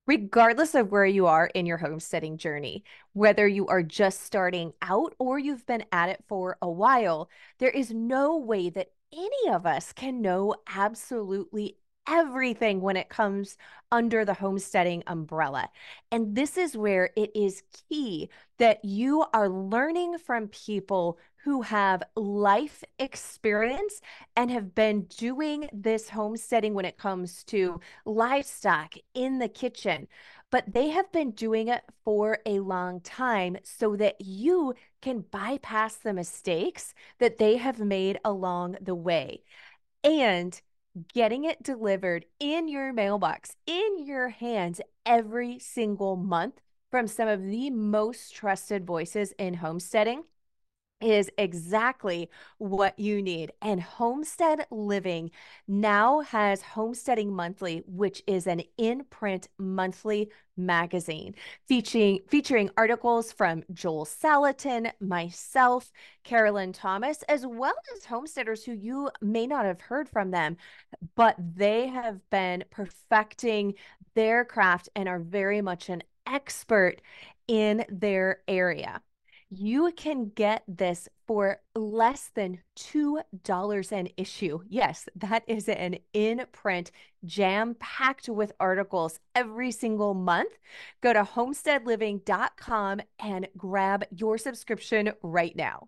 Regardless of where you are in your homesteading journey, whether you are just starting out or you've been at it for a while, there is no way that any of us can know absolutely everything when it comes under the homesteading umbrella. And this is where it is key that you are learning from people who have life experience and have been doing this homesteading when it comes to livestock in the kitchen, but they have been doing it for a long time so that you can bypass the mistakes that they have made along the way. And getting it delivered in your mailbox, in your hands every single month from some of the most trusted voices in homesteading is exactly what you need. And Homestead Living now has Homesteading Monthly, which is an in-print monthly magazine featuring articles from Joel Salatin, myself, Carolyn Thomas, as well as homesteaders who you may not have heard from them, but they have been perfecting their craft and are very much an expert in their area. You can get this for less than $2 an issue. Yes, that is an in print, jam packed with articles every single month. Go to homesteadliving.com and grab your subscription right now.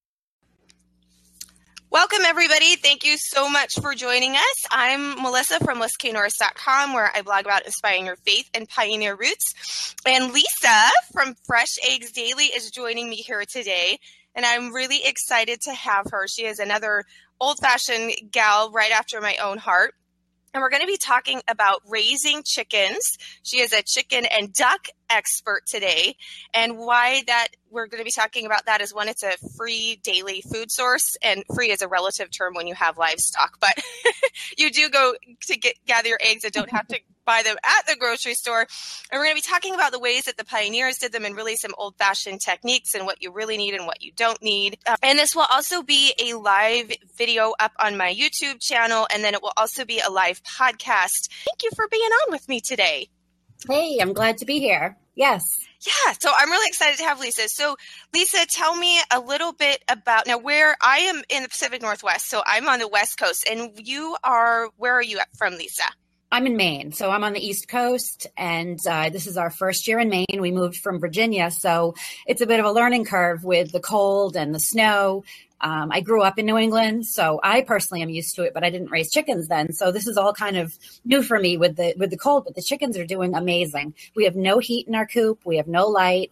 Welcome, everybody. Thank you so much for joining us. I'm Melissa from LissaKnorris.com, where I blog about inspiring your faith and pioneer roots. And Lisa from Fresh Eggs Daily is joining me here today, and I'm really excited to have her. She is another old-fashioned gal right after my own heart. And we're going to be talking about raising chickens. She is a chicken and duck expert today. And why that we're going to be talking about that is, one, it's a free daily food source, and free is a relative term when you have livestock, but you do go to gather your eggs and don't have to buy them at the grocery store. And we're going to be talking about the ways that the pioneers did them, and really some old-fashioned techniques and what you really need and what you don't need. And this will also be a live video up on my YouTube channel, and then it will also be a live podcast. Thank you for being on with me today. Hey, I'm glad to be here. Yes. Yeah, so I'm really excited to have Lisa. So Lisa, tell me a little bit about, now where I am in the Pacific Northwest, so I'm on the West Coast, and where are you from, Lisa? I'm in Maine, so I'm on the East Coast, and this is our first year in Maine. We moved from Virginia, so it's a bit of a learning curve with the cold and the snow. I grew up in New England, so I personally am used to it, but I didn't raise chickens then. So this is all kind of new for me with the cold, but the chickens are doing amazing. We have no heat in our coop. We have no light.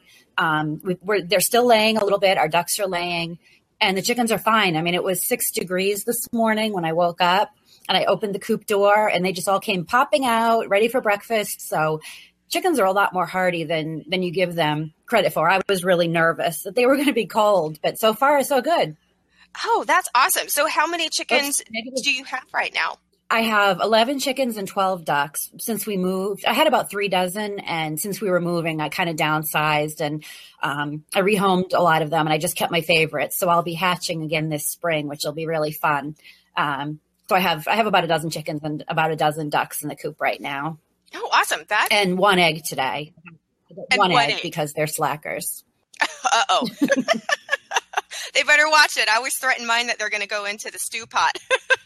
They're still laying a little bit. Our ducks are laying, and the chickens are fine. I mean, it was 6 degrees this morning when I woke up, and I opened the coop door, and they just all came popping out, ready for breakfast. So chickens are a lot more hardy than you give them credit for. I was really nervous that they were going to be cold, but so far, so good. Oh, that's awesome. So how many chickens do you have right now? I have 11 chickens and 12 ducks. Since we moved, I had about 3 dozen. And since we were moving, I kind of downsized, and I rehomed a lot of them, and I just kept my favorites. So I'll be hatching again this spring, which will be really fun. So I have about a dozen chickens and about a dozen ducks in the coop right now. Oh, awesome. And 1 egg today. And one egg because they're slackers. Uh-oh. They better watch it. I always threaten mine that they're going to go into the stew pot.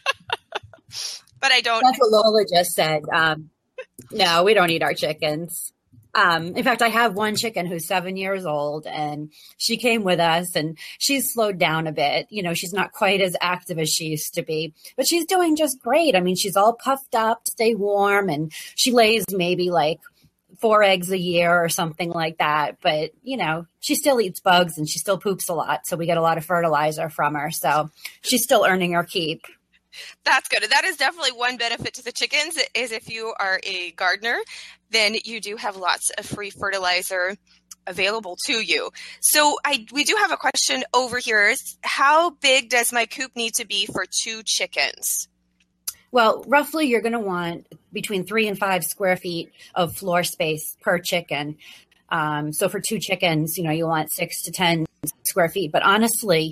But I don't. That's what Lola just said. No, we don't eat our chickens. In fact, I have one chicken who's 7 years old, and she came with us, and she's slowed down a bit. You know, she's not quite as active as she used to be, but she's doing just great. I mean, she's all puffed up to stay warm, and she lays maybe like 4 eggs a year or something like that. But, you know, she still eats bugs and she still poops a lot. So we get a lot of fertilizer from her. So she's still earning her keep. That's good. That is definitely one benefit to the chickens, is if you are a gardener, then you do have lots of free fertilizer available to you. So we do have a question over here. How big does my coop need to be for 2 chickens? Well, roughly you're going to want between 3 and 5 square feet of floor space per chicken. So for 2 chickens, you know, you want 6 to 10 square feet. But honestly,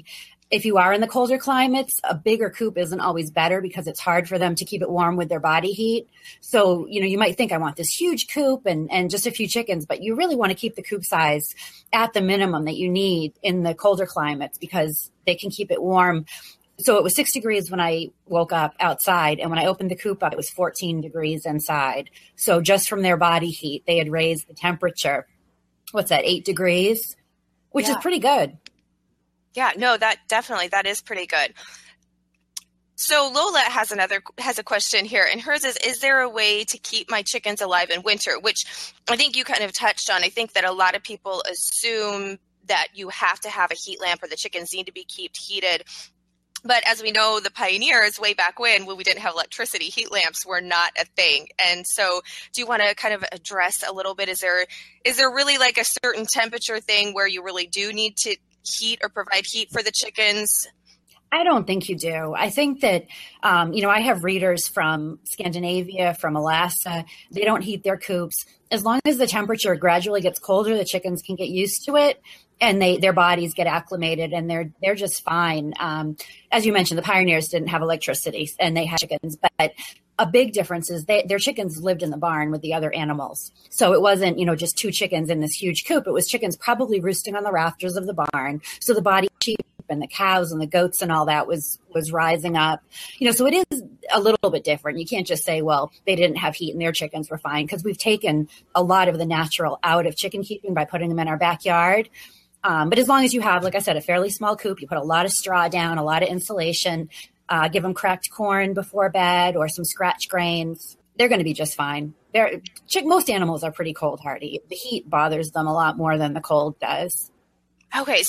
if you are in the colder climates, a bigger coop isn't always better because it's hard for them to keep it warm with their body heat. So, you might think I want this huge coop and just a few chickens, but you really want to keep the coop size at the minimum that you need in the colder climates because they can keep it warm. So it was 6 degrees when I woke up outside. And when I opened the coop up, it was 14 degrees inside. So just from their body heat, they had raised the temperature. What's that, 8 degrees, which is pretty good. Yeah, no, that is pretty good. So Lola has a question here, and hers is there a way to keep my chickens alive in winter? Which I think you kind of touched on. I think that a lot of people assume that you have to have a heat lamp or the chickens need to be kept heated. But as we know, the pioneers way back when we didn't have electricity, heat lamps were not a thing. And so do you want to kind of address a little bit, is there really like a certain temperature thing where you really do need to heat or provide heat for the chickens? I don't think you do. I think that, I have readers from Scandinavia, from Alaska. They don't heat their coops. As long as the temperature gradually gets colder, the chickens can get used to it and their bodies get acclimated and they're just fine. As you mentioned, the pioneers didn't have electricity and they had chickens, but a big difference is their chickens lived in the barn with the other animals. So it wasn't, just 2 chickens in this huge coop. It was chickens probably roosting on the rafters of the barn. So the body sheep and the cows and the goats and all that was rising up. So it is a little bit different. You can't just say, well, they didn't have heat and their chickens were fine, because we've taken a lot of the natural out of chicken keeping by putting them in our backyard. But as long as you have, like I said, a fairly small coop, you put a lot of straw down, a lot of insulation, give them cracked corn before bed or some scratch grains, they're going to be just fine. Most animals are pretty cold hardy. The heat bothers them a lot more than the cold does. Okay,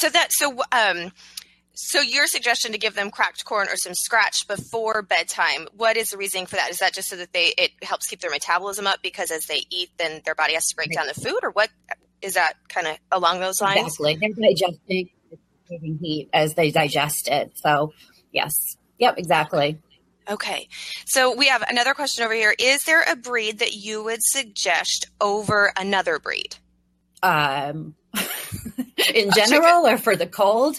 so your suggestion to give them cracked corn or some scratch before bedtime, what is the reasoning for that? Is that just so that it helps keep their metabolism up because as they eat, then their body has to break down the food, or what? Is that kind of along those lines? Exactly. They're digesting heat as they digest it. So, yes. Yep, exactly. Okay. So we have another question over here. Is there a breed that you would suggest over another breed? In general, or for the cold?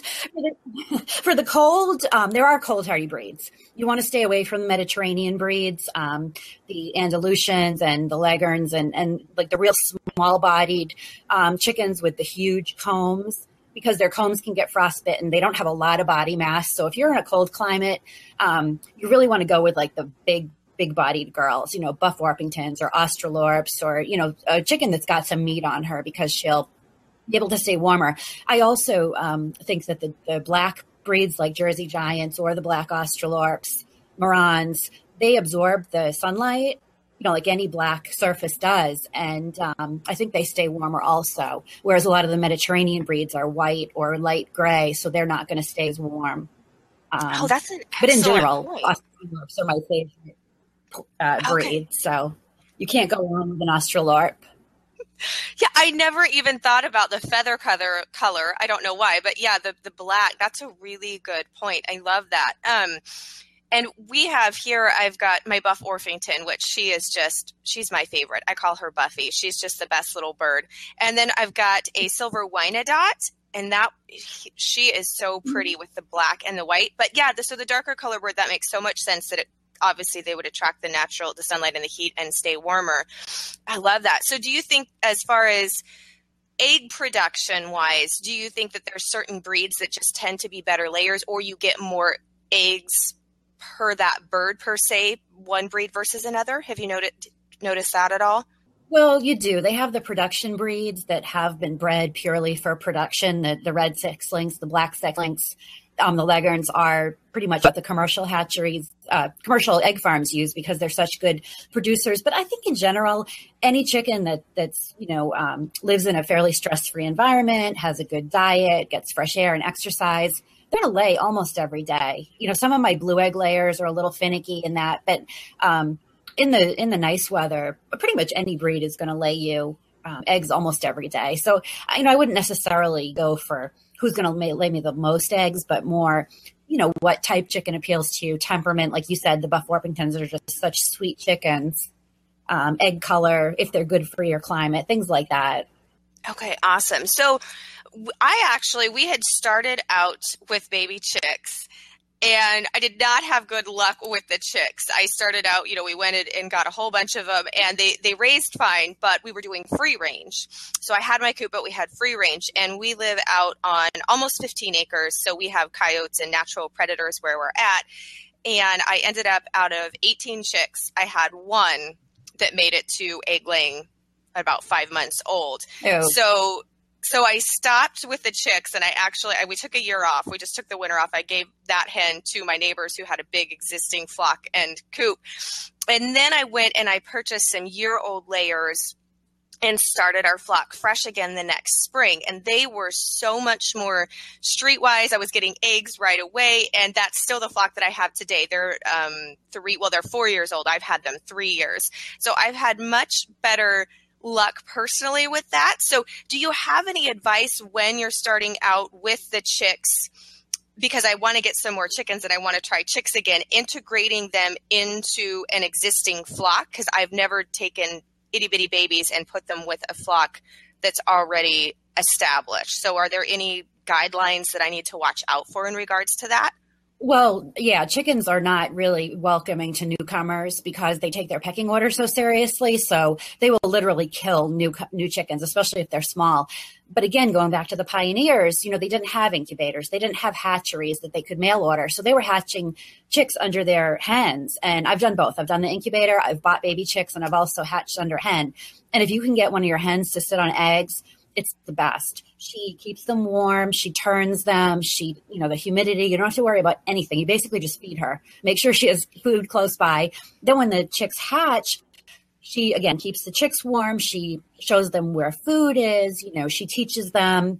For the cold, there are cold hardy breeds. You want to stay away from the Mediterranean breeds, the Andalusians and the Leghorns and like the real small bodied chickens with the huge combs, because their combs can get frostbitten. They don't have a lot of body mass. So if you're in a cold climate, you really want to go with like the big bodied girls, Buff Orpingtons or Australorps, or, a chicken that's got some meat on her, because she'll be able to stay warmer. I also think that the black breeds like Jersey Giants or the black Australorps, Marans, they absorb the sunlight, like any black surface does. And I think they stay warmer also. Whereas a lot of the Mediterranean breeds are white or light gray, so they're not going to stay as warm. That's an excellent But in general, point. Australorps are my favorite breed. So you can't go wrong with an Australorp. Yeah, I never even thought about the feather color. I don't know why, but yeah, the black, that's a really good point. I love that. And we have here, I've got my Buff Orpington, which she's my favorite. I call her Buffy. She's just the best little bird. And then I've got a Silver Wyandotte, and she is so pretty with the black and the white. But yeah, so the darker color bird, that makes so much sense that obviously they would attract the sunlight and the heat and stay warmer. I love that. So do you think, as far as egg production wise, do you think that there's certain breeds that just tend to be better layers, or you get more eggs per that bird per se, one breed versus another? Have you noticed that at all? Well, you do. They have the production breeds that have been bred purely for production, the red sixlings, the black sixlings. The Leghorns are pretty much what the commercial hatcheries, commercial egg farms use, because they're such good producers. But I think in general, any chicken that's lives in a fairly stress-free environment, has a good diet, gets fresh air and exercise, they're going to lay almost every day. Some of my blue egg layers are a little finicky in that, but in the nice weather, pretty much any breed is going to lay you eggs almost every day. So, I wouldn't necessarily go for who's going to lay me the most eggs, but more, what type chicken appeals to you, temperament. Like you said, the Buff Orpingtons are just such sweet chickens. Egg color, if they're good for your climate, things like that. Okay, awesome. So we had started out with baby chicks, and I did not have good luck with the chicks. I started out, we went in and got a whole bunch of them, and they raised fine, but we were doing free range. So I had my coop, but we had free range, and we live out on almost 15 acres. So we have coyotes and natural predators where we're at. And I ended up, out of 18 chicks, I had one that made it to egg laying at about 5 months old. Oh. So I stopped with the chicks, and we took a year off. We just took the winter off. I gave that hen to my neighbors who had a big existing flock and coop. And then I went and I purchased some year-old layers and started our flock fresh again the next spring. And they were so much more streetwise. I was getting eggs right away. And that's still the flock that I have today. They're they're 4 years old. I've had them 3 years. So I've had much better luck personally with that. So do you have any advice when you're starting out with the chicks? Because I want to get some more chickens and I want to try chicks again, integrating them into an existing flock, because I've never taken itty bitty babies and put them with a flock that's already established. So are there any guidelines that I need to watch out for in regards to that? Well, yeah, chickens are not really welcoming to newcomers because they take their pecking order so seriously. So they will literally kill new chickens, especially if they're small. But again, going back to the pioneers, they didn't have incubators. They didn't have hatcheries that they could mail order. So they were hatching chicks under their hens. And I've done both. I've done the incubator. I've bought baby chicks, and I've also hatched under hen. And if you can get one of your hens to sit on eggs, it's the best. She keeps them warm. She turns them. The humidity, you don't have to worry about anything. You basically just feed her. Make sure she has food close by. Then when the chicks hatch, she, again, keeps the chicks warm. She shows them where food is. She teaches them,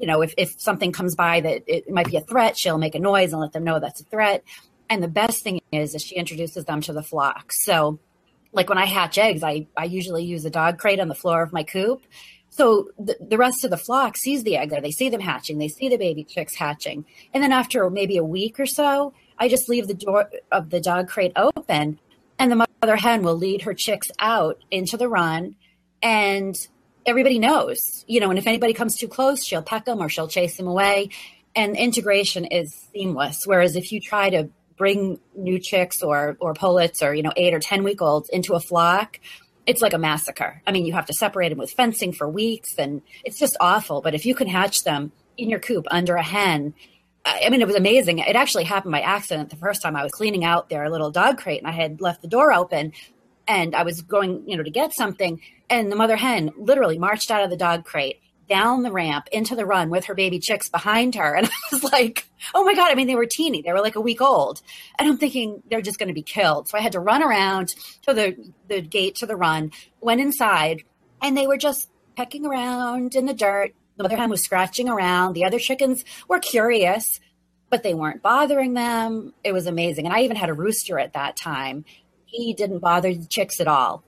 if something comes by that it might be a threat, she'll make a noise and let them know that's a threat. And the best thing is she introduces them to the flock. So like when I hatch eggs, I usually use a dog crate on the floor of my coop. So the rest of the flock sees the egg there. They see them hatching. They see the baby chicks hatching. And then after maybe a week or so, I just leave the door of the dog crate open, and the mother hen will lead her chicks out into the run. And everybody knows, and if anybody comes too close, she'll peck them or she'll chase them away. And integration is seamless. Whereas if you try to bring new chicks or pullets or, 8 or 10 week olds into a flock, it's like a massacre. I mean, you have to separate them with fencing for weeks, and it's just awful. But if you can hatch them in your coop under a hen, it was amazing. It actually happened by accident. The first time I was cleaning out their little dog crate, and I had left the door open, and I was going, to get something, and the mother hen literally marched out of the dog crate, down the ramp into the run with her baby chicks behind her. And I was like, oh my God. They were teeny. They were like a week old. And I'm thinking they're just going to be killed. So I had to run around to the gate to the run, went inside, and they were just pecking around in the dirt. The mother hen was scratching around. The other chickens were curious, but they weren't bothering them. It was amazing. And I even had a rooster at that time. He didn't bother the chicks at all.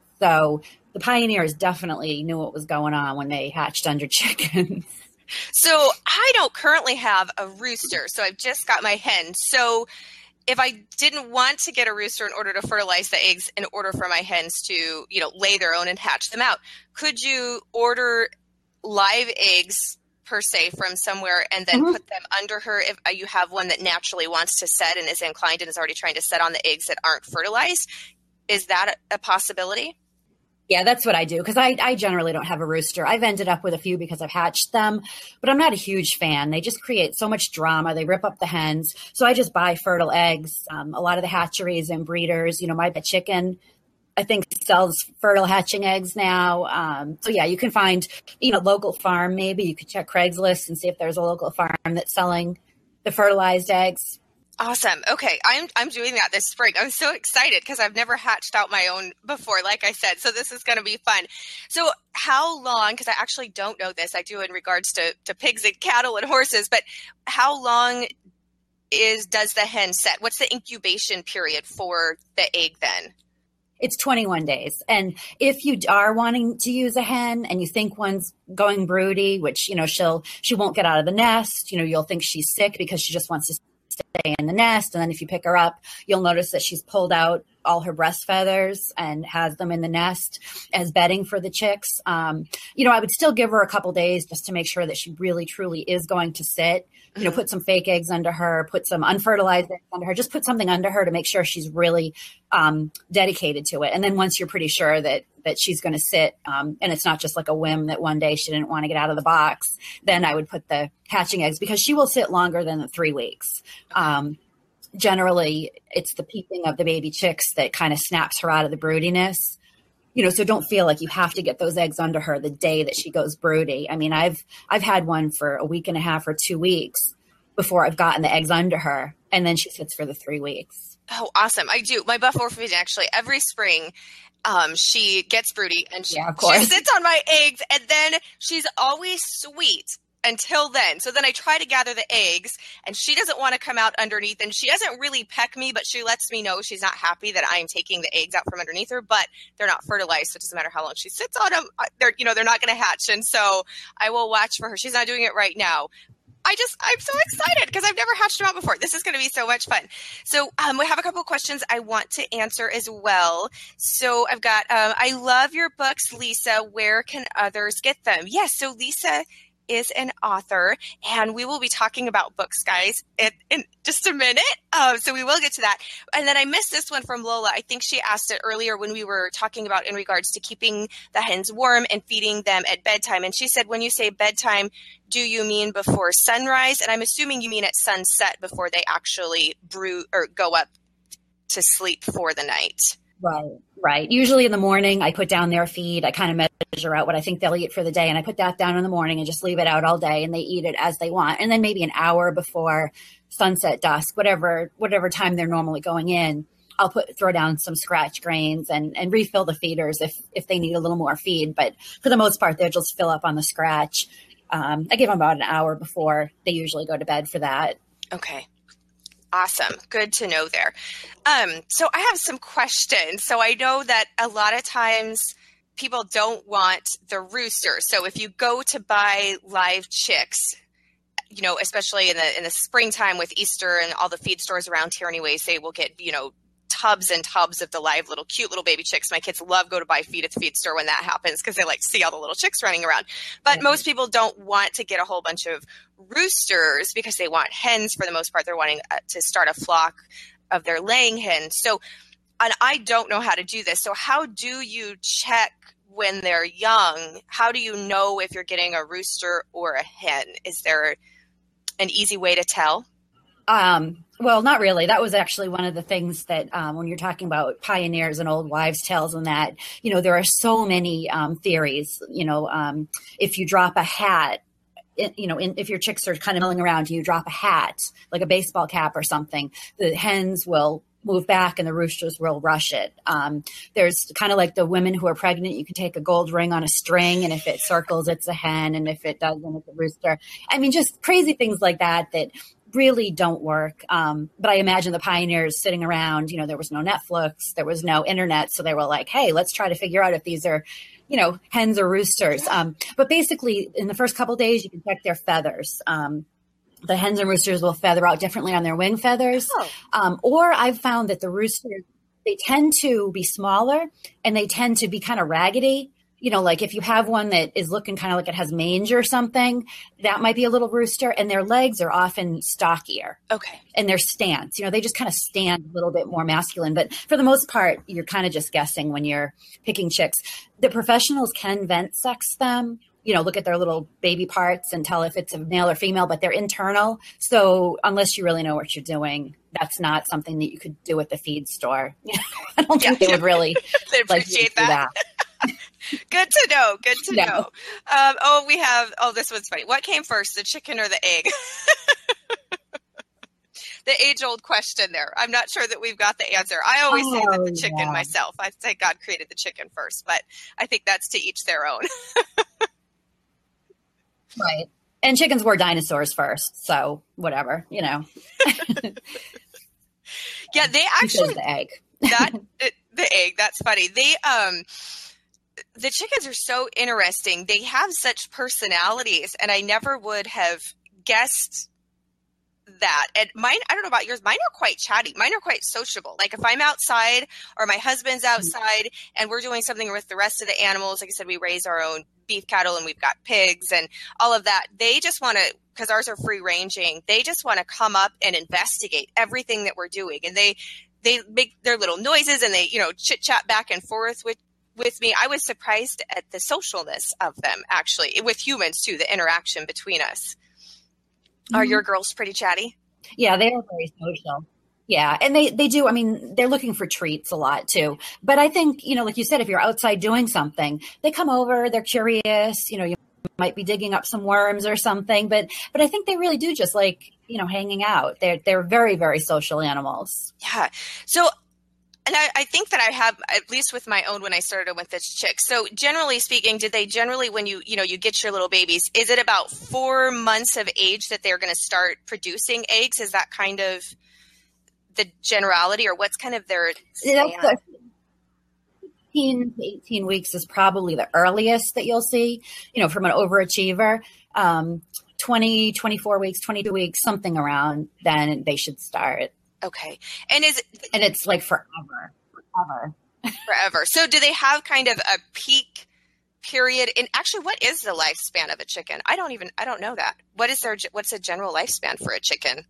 So the pioneers definitely knew what was going on when they hatched under chickens. So I don't currently have a rooster, so I've just got my hen. So if I didn't want to get a rooster in order to fertilize the eggs, in order for my hens to, lay their own and hatch them out, could you order live eggs per se from somewhere and then put them under her if you have one that naturally wants to set and is inclined and is already trying to set on the eggs that aren't fertilized? Is that a possibility? Yeah, that's what I do, because I generally don't have a rooster. I've ended up with a few because I've hatched them, but I'm not a huge fan. They just create so much drama. They rip up the hens. So I just buy fertile eggs. A lot of the hatcheries and breeders, my pet chicken, I think, sells fertile hatching eggs now. So yeah, you can find, local farm. Maybe you could check Craigslist and see if there's a local farm that's selling the fertilized eggs. Awesome. Okay. I'm doing that this spring. I'm so excited because I've never hatched out my own before, like I said. So this is going to be fun. So how long, because I actually don't know this, I do in regards to pigs and cattle and horses, but how long does the hen set? What's the incubation period for the egg then? It's 21 days. And if you are wanting to use a hen and you think one's going broody, which, she won't get out of the nest, you'll think she's sick because she just wants to stay in the nest. And then if you pick her up, you'll notice that she's pulled out all her breast feathers and has them in the nest as bedding for the chicks. I would still give her a couple days just to make sure that she really, truly is going to sit. Put some fake eggs under her, put some unfertilized eggs under her, just put something under her to make sure she's really dedicated to it. And then once you're pretty sure that she's going to sit, and it's not just like a whim that one day she didn't want to get out of the box, then I would put the hatching eggs, because she will sit longer than the 3 weeks. Generally, it's the peeping of the baby chicks that kind of snaps her out of the broodiness. So don't feel like you have to get those eggs under her the day that she goes broody. I mean, I've had one for a week and a half or 2 weeks before I've gotten the eggs under her, and then she sits for the 3 weeks. Oh, awesome. I do. My buff orphan, actually, every spring, she gets broody and she sits on my eggs, and then she's always sweet until then. So then I try to gather the eggs, and she doesn't want to come out underneath, and she doesn't really peck me, but she lets me know she's not happy that I'm taking the eggs out from underneath her, but they're not fertilized. So it doesn't matter how long she sits on them. They're not going to hatch. And so I will watch for her. She's not doing it right now. I'm so excited because I've never hatched them out before. This is going to be so much fun. So we have a couple of questions I want to answer as well. So I've got, I love your books, Lisa. Where can others get them? Yes. So Lisa is an author, and we will be talking about books, guys, in just a minute. So we will get to that. And then I missed this one from Lola. I think she asked it earlier when we were talking about in regards to keeping the hens warm and feeding them at bedtime. And she said, when you say bedtime, do you mean before sunrise? And I'm assuming you mean at sunset, before they actually brew or go up to sleep for the night. Right. Usually in the morning, I put down their feed. I kind of measure out what I think they'll eat for the day, and I put that down in the morning and just leave it out all day, and they eat it as they want. And then maybe an hour before sunset, dusk, whatever time they're normally going in, I'll throw down some scratch grains and refill the feeders if they need a little more feed. But for the most part, they'll just fill up on the scratch. I give them about an hour before they usually go to bed for that. Okay. Awesome. Good to know there. So I have some questions. So I know that a lot of times people don't want the rooster. So if you go to buy live chicks, especially in the springtime with Easter and all the feed stores around here anyways, they will get, tubs and tubs of the live cute little baby chicks. My kids love go to buy feed at the feed store when that happens, because they like to see all the little chicks running around. But most people don't want to get a whole bunch of roosters because they want hens for the most part. They're wanting to start a flock of their laying hens. So, and I don't know how to do this. So how do you check when they're young? How do you know if you're getting a rooster or a hen? Is there an easy way to tell? Well, not really. That was actually one of the things that when you're talking about pioneers and old wives' tales and that, there are so many theories. If you drop a hat, if your chicks are kind of milling around, you drop a hat, like a baseball cap or something, the hens will move back and the roosters will rush it. There's kind of like the women who are pregnant, you can take a gold ring on a string, and if it circles, it's a hen, and if it doesn't, it's a rooster. I mean, just crazy things like that really don't work. But I imagine the pioneers sitting around, there was no Netflix, there was no internet. So they were like, hey, let's try to figure out if these are, hens or roosters. But basically in the first couple of days, you can check their feathers. The hens and roosters will feather out differently on their wing feathers. Or I've found that the roosters, they tend to be smaller and they tend to be kind of raggedy. Like if you have one that is looking kind of like it has mange or something, that might be a little rooster, and their legs are often stockier. Okay. And their stance, they just kind of stand a little bit more masculine. But for the most part, you're kind of just guessing when you're picking chicks. The professionals can vent sex them, look at their little baby parts and tell if it's a male or female, but they're internal. So unless you really know what you're doing, that's not something that you could do at the feed store. I don't think they would really they appreciate that. Good to know. Good to know. This one's funny. What came first, the chicken or the egg? The age-old question there. I'm not sure that we've got the answer. I always say that the chicken myself. I say God created the chicken first, but I think that's to each their own. Right. And chickens were dinosaurs first, so whatever, Yeah, they actually the egg. The egg, that's funny. The chickens are so interesting. They have such personalities, and I never would have guessed that. And mine, I don't know about yours, mine are quite chatty. Mine are quite sociable. Like if I'm outside or my husband's outside and we're doing something with the rest of the animals, like I said, we raise our own beef cattle and we've got pigs and all of that. They just want to, because ours are free ranging, they just want to come up and investigate everything that we're doing. And they make their little noises and they, chit chat back and forth with me. I was surprised at the socialness of them, actually, with humans too, the interaction between us. Are your girls pretty chatty? Yeah, they are very social. Yeah, and they do. I mean, they're looking for treats a lot too. But I think, like you said, if you're outside doing something, they come over, they're curious, you might be digging up some worms or something. But I think they really do just like, hanging out. They're very, very social animals. Yeah. So, and I think that I have, at least with my own, when I started with this chick. So generally speaking, did they generally, when you get your little babies, is it about 4 months of age that they're going to start producing eggs? Is that kind of the generality, or what's kind of their span? 15 to 18 weeks is probably the earliest that you'll see, from an overachiever. 20, 24 weeks, 22 weeks, something around then they should start. Okay. And it's like forever. Forever. So do they have kind of a peak period? And actually, what is the lifespan of a chicken? I don't know that. What's a general lifespan for a chicken?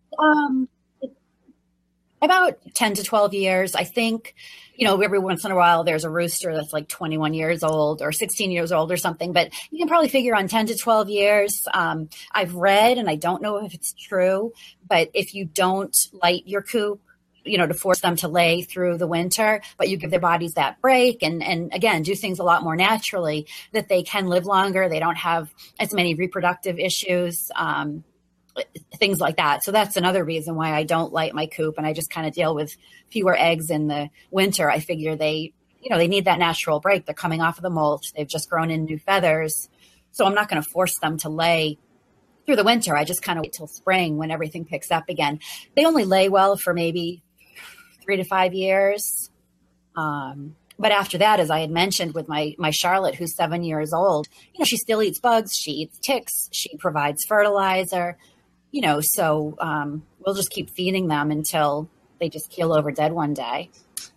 About 10 to 12 years. I think, every once in a while there's a rooster that's like 21 years old or 16 years old or something, but you can probably figure on 10 to 12 years. I've read, and I don't know if it's true, but if you don't light your coop, to force them to lay through the winter, but you give their bodies that break and again, do things a lot more naturally, that they can live longer. They don't have as many reproductive issues, things like that. So that's another reason why I don't light my coop, and I just kind of deal with fewer eggs in the winter. I figure they need that natural break. They're coming off of the molt. They've just grown in new feathers. So I'm not going to force them to lay through the winter. I just kind of wait till spring when everything picks up again. They only lay well for maybe 3 to 5 years. But after that, as I had mentioned with my Charlotte, who's 7 years old, she still eats bugs. She eats ticks. She provides fertilizer. So we'll just keep feeding them until they just keel over dead one day.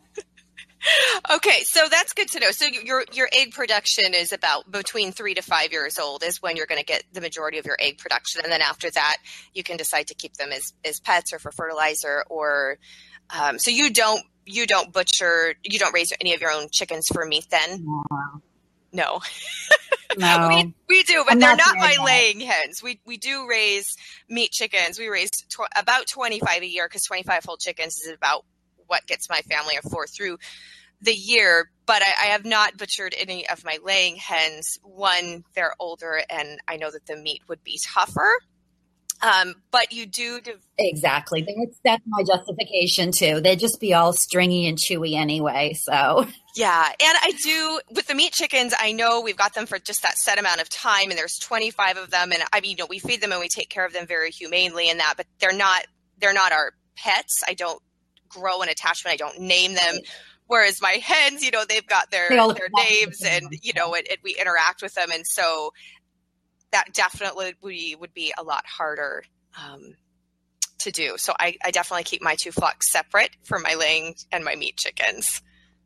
Okay, so that's good to know. So your egg production is about between 3 to 5 years old is when you're going to get the majority of your egg production, and then after that, you can decide to keep them as pets or for fertilizer. Or so you don't raise any of your own chickens for meat then? No. No. we do, but they're not my laying hens. We do raise meat chickens. We raise about 25 a year, because 25 whole chickens is about what gets my family of 4 through the year. But I have not butchered any of my laying hens. One, they're older, and I know that the meat would be tougher. But you do. Exactly. That's my justification too. They'd just be all stringy and chewy anyway. So yeah. And I do with the meat chickens, I know we've got them for just that set amount of time, and there's 25 of them. And I mean, we feed them and we take care of them very humanely in that, but they're not our pets. I don't grow an attachment. I don't name them. Whereas my hens, they've got their names and, we interact with them. And so that definitely would be a lot harder to do. So I definitely keep my 2 flocks separate for my laying and my meat chickens.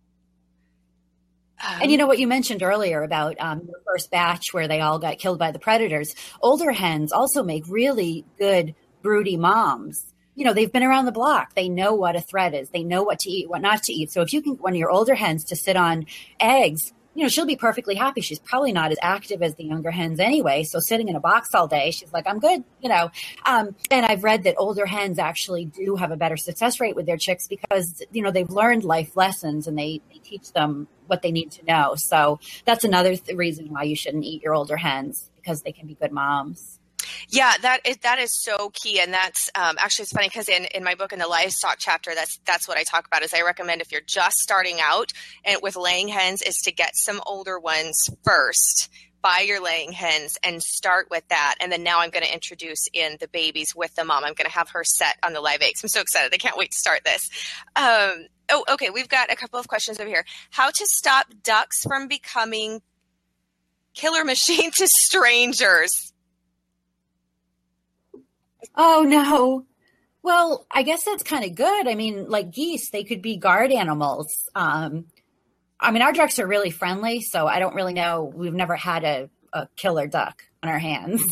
And what you mentioned earlier about your first batch where they all got killed by the predators, older hens also make really good broody moms. They've been around the block. They know what a threat is. They know what to eat, what not to eat. So if you can, one of your older hens to sit on eggs, she'll be perfectly happy. She's probably not as active as the younger hens anyway. So sitting in a box all day, she's like, I'm good, And I've read that older hens actually do have a better success rate with their chicks because, they've learned life lessons and they teach them what they need to know. So that's another reason why you shouldn't eat your older hens, because they can be good moms. Yeah, that is so key. And that's actually, it's funny because in my book, in the livestock chapter, that's what I talk about is I recommend if you're just starting out and with laying hens is to get some older ones first, buy your laying hens and start with that. And then now I'm going to introduce in the babies with the mom. I'm going to have her set on the live eggs. I'm so excited. I can't wait to start this. Okay. We've got a couple of questions over here. How to stop ducks from becoming killer machine to strangers? Oh, no. Well, I guess that's kind of good. I mean, like geese, they could be guard animals. I mean, our ducks are really friendly, so I don't really know. We've never had a killer duck on our hands.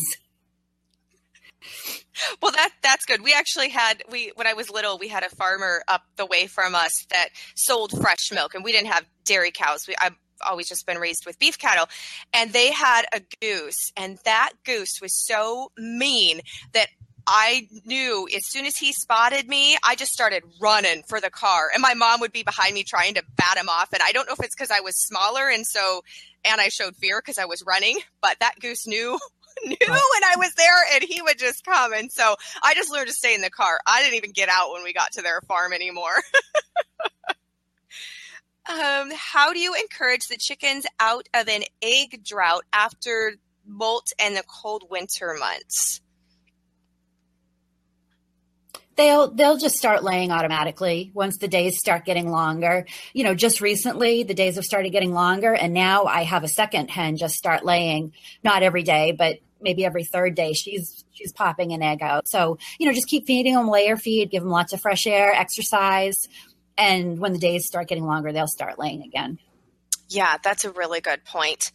Well, that's good. We actually when I was little, we had a farmer up the way from us that sold fresh milk, and we didn't have dairy cows. I've always just been raised with beef cattle, and they had a goose, and that goose was so mean that I knew as soon as he spotted me, I just started running for the car, and my mom would be behind me trying to bat him off. And I don't know if it's because I was smaller and I showed fear because I was running, but that goose knew when I was there, and he would just come. And so I just learned to stay in the car. I didn't even get out when we got to their farm anymore. How do you encourage the chickens out of an egg drought after molt and the cold winter months? They'll just start laying automatically once the days start getting longer. You know, just recently the days have started getting longer, and now I have a second hen just start laying, not every day, but maybe every third day she's popping an egg out. So, you know, just keep feeding them layer feed, give them lots of fresh air, exercise. And when the days start getting longer, they'll start laying again. Yeah, that's a really good point.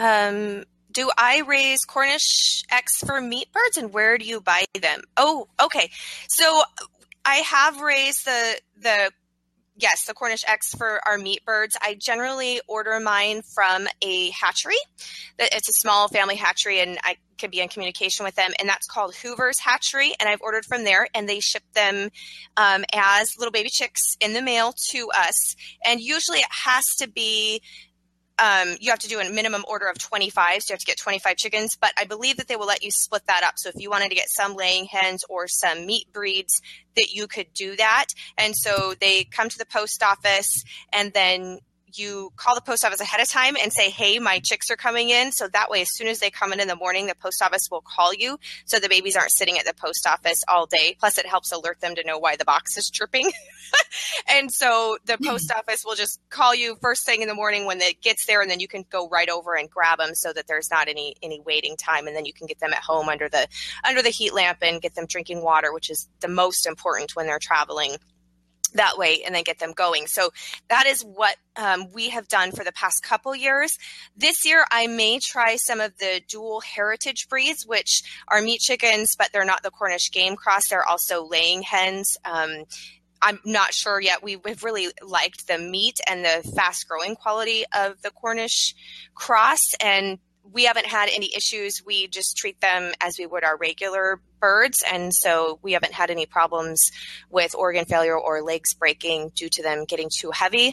Do I raise Cornish eggs for meat birds, and where do you buy them? Oh, okay. So I have raised the Cornish eggs for our meat birds. I generally order mine from a hatchery. It's a small family hatchery, and I can be in communication with them, and that's called Hoover's Hatchery, and I've ordered from there, and they ship them as little baby chicks in the mail to us, and usually it has to be you have to do a minimum order of 25, so you have to get 25 chickens, but I believe that they will let you split that up. So if you wanted to get some laying hens or some meat breeds, that you could do that. And so they come to the post office, and then you call the post office ahead of time and say, hey, my chicks are coming in. So that way, as soon as they come in the morning, the post office will call you. So the babies aren't sitting at the post office all day. Plus, it helps alert them to know why the box is dripping. And so the post office will just call you first thing in the morning when it gets there, and then you can go right over and grab them so that there's not any waiting time. And then you can get them at home under the heat lamp and get them drinking water, which is the most important when they're traveling that way, and then get them going. So that is what we have done for the past couple years. This year, I may try some of the dual heritage breeds, which are meat chickens, but they're not the Cornish game cross. They're also laying hens. I'm not sure yet. We've really liked the meat and the fast growing quality of the Cornish cross, and we haven't had any issues. We just treat them as we would our regular birds. And so we haven't had any problems with organ failure or legs breaking due to them getting too heavy.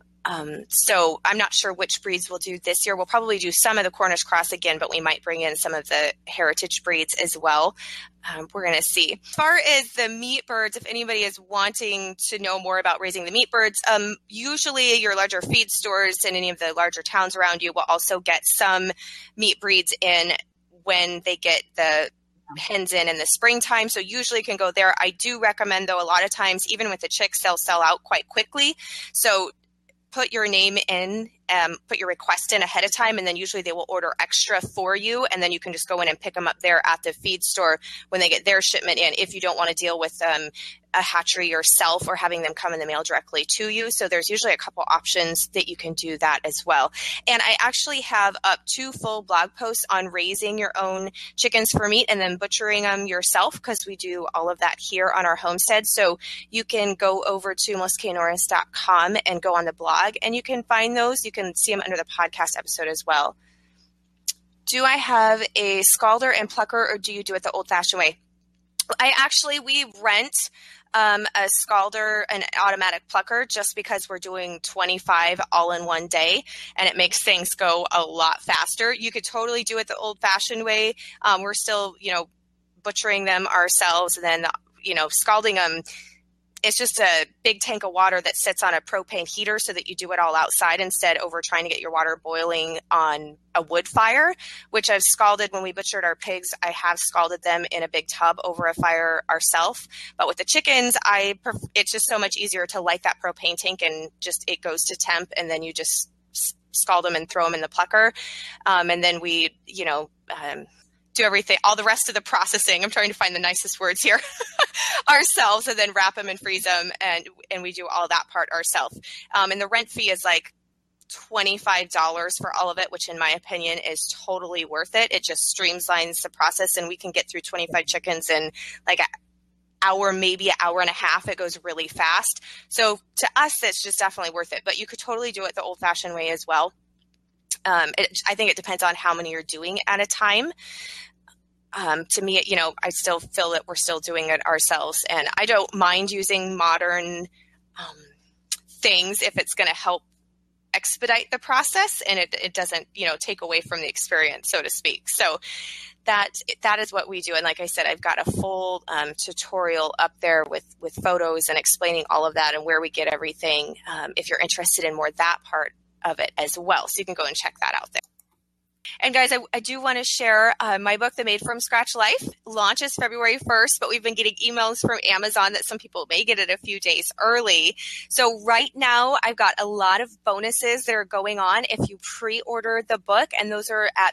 So I'm not sure which breeds we'll do this year. We'll probably do some of the Cornish cross again, but we might bring in some of the heritage breeds as well. We're going to see. As far as the meat birds, if anybody is wanting to know more about raising the meat birds, usually your larger feed stores in any of the larger towns around you will also get some meat breeds in when they get the hens in the springtime. So usually you can go there. I do recommend, though, a lot of times, even with the chicks, they'll sell out quite quickly. So put your name in, put your request in ahead of time, and then usually they will order extra for you, and then you can just go in and pick them up there at the feed store when they get their shipment in, if you don't want to deal with a hatchery yourself or having them come in the mail directly to you. So there's usually a couple options that you can do that as well. And I actually have up 2 full blog posts on raising your own chickens for meat and then butchering them yourself, because we do all of that here on our homestead. So you can go over to melissaknorris.com and go on the blog, and you can find those. You can see them under the podcast episode as well. Do I have a scalder and plucker, or do you do it the old-fashioned way? We rent a scalder, an automatic plucker, just because we're doing 25 all in one day, and it makes things go a lot faster. You could totally do it the old-fashioned way. We're still, butchering them ourselves, and then, scalding them. It's just a big tank of water that sits on a propane heater so that you do it all outside instead over trying to get your water boiling on a wood fire, which I've scalded when we butchered our pigs. I have scalded them in a big tub over a fire ourselves. But with the chickens, it's just so much easier to light that propane tank and it goes to temp, and then you just scald them and throw them in the plucker. And then we, do everything, all the rest of the processing. I'm trying to find the nicest words here ourselves, and then wrap them and freeze them. And we do all that part ourselves. And the rent fee is like $25 for all of it, which in my opinion is totally worth it. It just streamlines the process, and we can get through 25 chickens in like an hour, maybe an hour and a half. It goes really fast. So to us, it's just definitely worth it. But you could totally do it the old-fashioned way as well. I think it depends on how many you're doing at a time. To me, I still feel that we're still doing it ourselves, and I don't mind using modern things if it's going to help expedite the process, and it doesn't, take away from the experience, so to speak. So that is what we do. And like I said, I've got a full tutorial up there with photos and explaining all of that and where we get everything, if you're interested in more that part of it as well. So you can go and check that out there. And guys, I do want to share my book, The Made from Scratch Life, launches February 1st, but we've been getting emails from Amazon that some people may get it a few days early. So right now, I've got a lot of bonuses that are going on if you pre-order the book, and those are at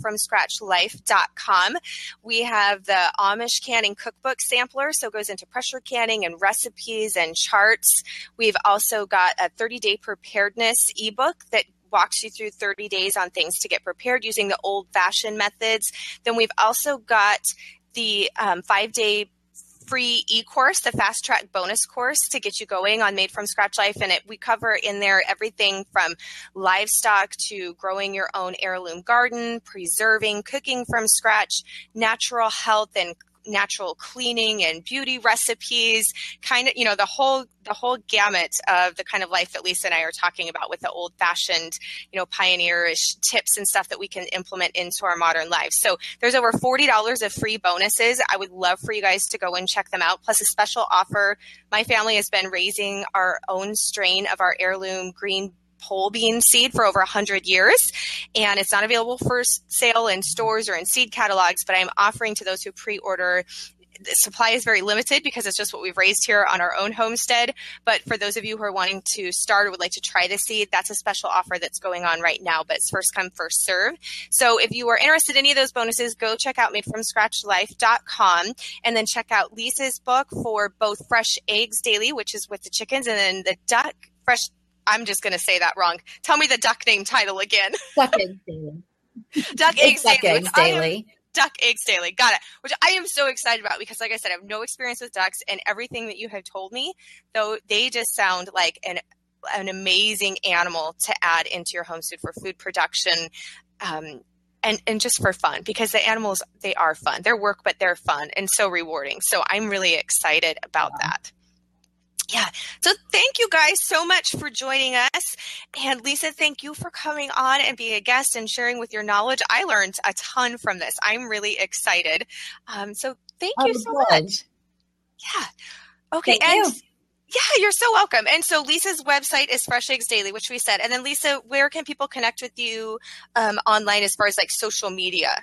themadefromscratchlife.com. We have the Amish canning cookbook sampler, so it goes into pressure canning and recipes and charts. We've also got a 30-day preparedness ebook that walks you through 30 days on things to get prepared using the old-fashioned methods. Then we've also got the 5-day free e-course, the Fast Track bonus course to get you going on Made from Scratch Life. And we cover in there everything from livestock to growing your own heirloom garden, preserving, cooking from scratch, natural health and natural cleaning and beauty recipes, kind of, the whole gamut of the kind of life that Lisa and I are talking about with the old fashioned, pioneerish tips and stuff that we can implement into our modern lives. So there's over $40 of free bonuses. I would love for you guys to go and check them out. Plus a special offer. My family has been raising our own strain of our heirloom green pole bean seed for over 100 years, and it's not available for sale in stores or in seed catalogs, but I'm offering to those who pre-order. The supply is very limited because it's just what we've raised here on our own homestead. But for those of you who are wanting to start or would like to try the seed, that's a special offer that's going on right now, but it's first come, first serve. So if you are interested in any of those bonuses, go check out madefromscratchlife.com, and then check out Lisa's book for both Fresh Eggs Daily, which is with the chickens, and then the duck fresh. I'm just going to say that wrong. Tell me the duck name title again. Duck Eggs Daily. Duck Eggs Daily. Duck Eggs Daily. Duck Eggs Daily. Got it. Which I am so excited about because, like I said, I have no experience with ducks, and everything that you have told me, though, they just sound like an amazing animal to add into your homestead for food production, and just for fun, because the animals, they are fun. They're work, but they're fun and so rewarding. So I'm really excited about that. Yeah. So thank you guys so much for joining us. And Lisa, thank you for coming on and being a guest and sharing with your knowledge. I learned a ton from this. I'm really excited. So thank you so much. Yeah. Okay. Thank you. Yeah, you're so welcome. And so Lisa's website is Fresh Eggs Daily, which we said. And then Lisa, where can people connect with you online as far as like social media?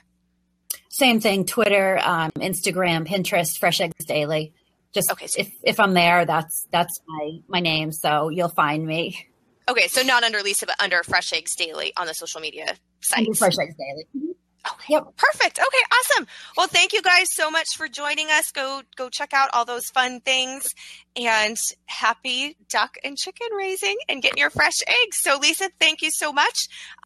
Same thing. Twitter, Instagram, Pinterest, Fresh Eggs Daily. Just okay, so if I'm there, that's my name, so you'll find me. Okay, so not under Lisa, but under Fresh Eggs Daily on the social media sites. Fresh Eggs Daily. Okay, yep. Perfect. Okay, awesome. Well, thank you guys so much for joining us. Go check out all those fun things, and happy duck and chicken raising and getting your fresh eggs. So Lisa, thank you so much.